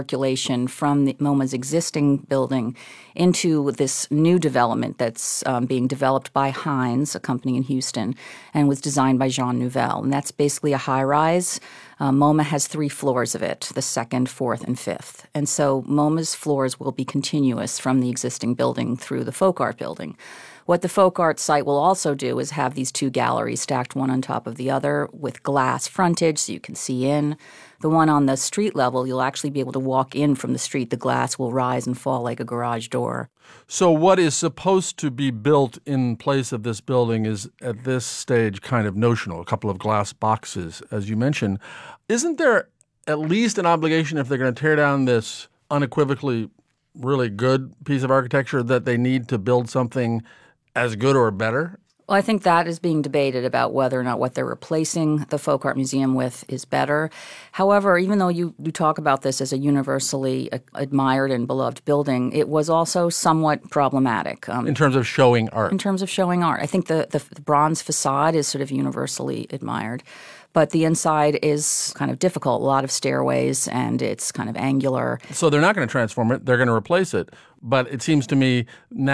circulation from MoMA's existing building into this new development that's being developed by Hines, a company in Houston, and was designed by Jean Nouvel. And that's basically a high-rise. MoMA has 3 floors of it, the 2nd, 4th, and 5th. And so MoMA's floors will be continuous from the existing building through the Folk Art building. What the Folk Art site will also do is have these 2 galleries stacked one on top of the other with glass frontage so you can see in. The one on the street level, you'll actually be able to walk in from the street. The glass will rise and fall like a garage door. So what is supposed to be built in place of this building is, at this stage, kind of notional, a couple of glass boxes, as you mentioned. Isn't there at least an obligation, if they're going to tear down this unequivocally really good piece of architecture, that they need to build something as good or better? Well, I think that is being debated about whether or not what they're replacing the Folk Art Museum with is better. However, even though you talk about this as a universally admired and beloved building, it was also somewhat problematic. In terms of showing art. In terms of showing art. I think the bronze facade is sort of universally admired. But the inside is kind of difficult, a lot of stairways, and it's kind of angular. So they're not going to transform it. They're going to replace it. But it seems to me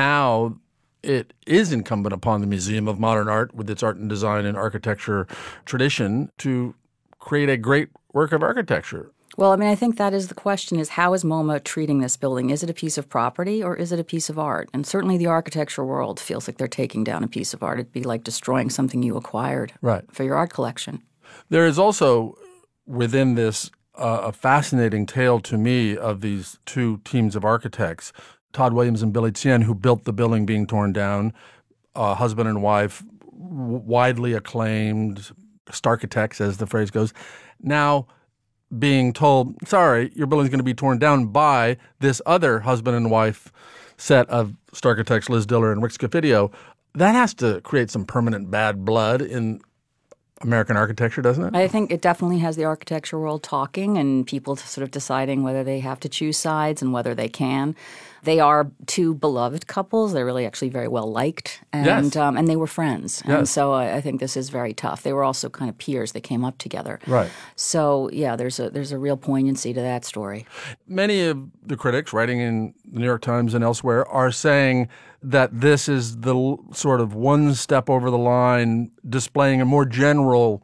now it is incumbent upon the Museum of Modern Art, with its art and design and architecture tradition, to create a great work of architecture. Well, I mean, I think that is the question, is how is MoMA treating this building? Is it a piece of property or is it a piece of art? And certainly the architecture world feels like they're taking down a piece of art. It'd be like destroying something you acquired for your art collection. There is also within this a fascinating tale to me of these 2 teams of architects, Todd Williams and Billy Tsien, who built the building being torn down, husband and wife, widely acclaimed starchitects, as the phrase goes, now being told, sorry, your building's going to be torn down by this other husband and wife set of starchitects, Liz Diller and Rick Scofidio. That has to create some permanent bad blood in American architecture, doesn't it? I think it definitely has the architecture world talking and people sort of deciding whether they have to choose sides and whether they can. They are 2 beloved couples. They're really actually very well liked, and and they were friends. Yes. And so I think this is very tough. They were also kind of peers. They came up together. Right. So yeah, there's a real poignancy to that story. Many of the critics writing in the New York Times and elsewhere are saying that this is the sort of one step over the line, displaying a more general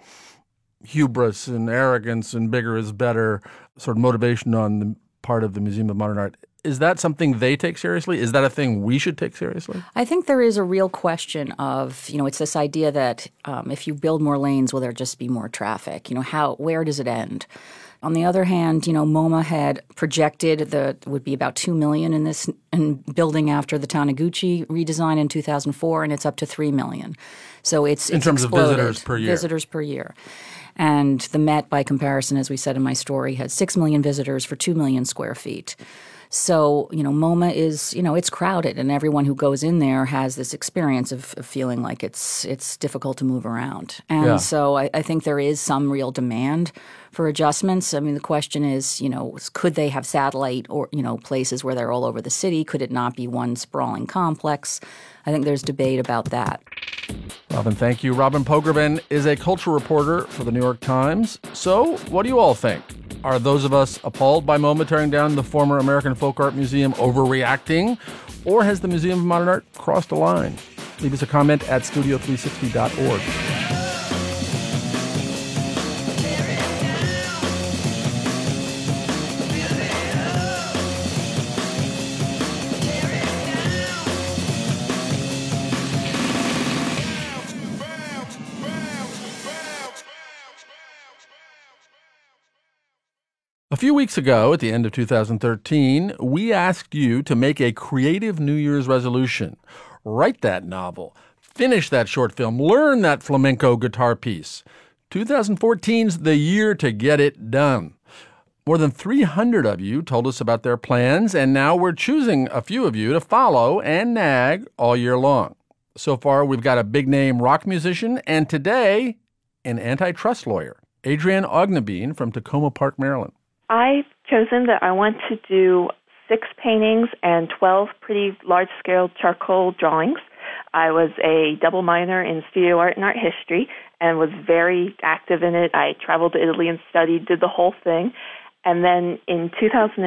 hubris and arrogance and bigger is better sort of motivation on the part of the Museum of Modern Art. Is that something they take seriously? Is that a thing we should take seriously? I think there is a real question of, it's this idea that if you build more lanes, will there just be more traffic? Where does it end? On the other hand, MoMA had projected that would be about $2 million in this building after the Taniguchi redesign in 2004, and it's up to $3 million. So it's in terms exploded. Of visitors per year. And the Met, by comparison, as we said in my story, had 6 million visitors for 2 million square feet. So, MoMA is, it's crowded, and everyone who goes in there has this experience of feeling like it's difficult to move around. And so I think there is some real demand for adjustments. I mean, the question is, could they have satellite or, places where they're all over the city? Could it not be one sprawling complex? I think there's debate about that. Robin, thank you. Robin Pogrebin is a culture reporter for the New York Times. So what do you all think? Are those of us appalled by MoMA tearing down the former American Folk Art Museum overreacting? Or has the Museum of Modern Art crossed a line? Leave us a comment at studio360.org. A few weeks ago, at the end of 2013, we asked you to make a creative New Year's resolution. Write that novel, finish that short film, learn that flamenco guitar piece. 2014's the year to get it done. More than 300 of you told us about their plans, and now we're choosing a few of you to follow and nag all year long. So far, we've got a big-name rock musician, and today, an antitrust lawyer, Adrienne Augnabine from Tacoma Park, Maryland. I've chosen that I want to do 6 paintings and 12 pretty large-scale charcoal drawings. I was a double minor in studio art and art history and was very active in it. I traveled to Italy and studied, did the whole thing. And then in 2000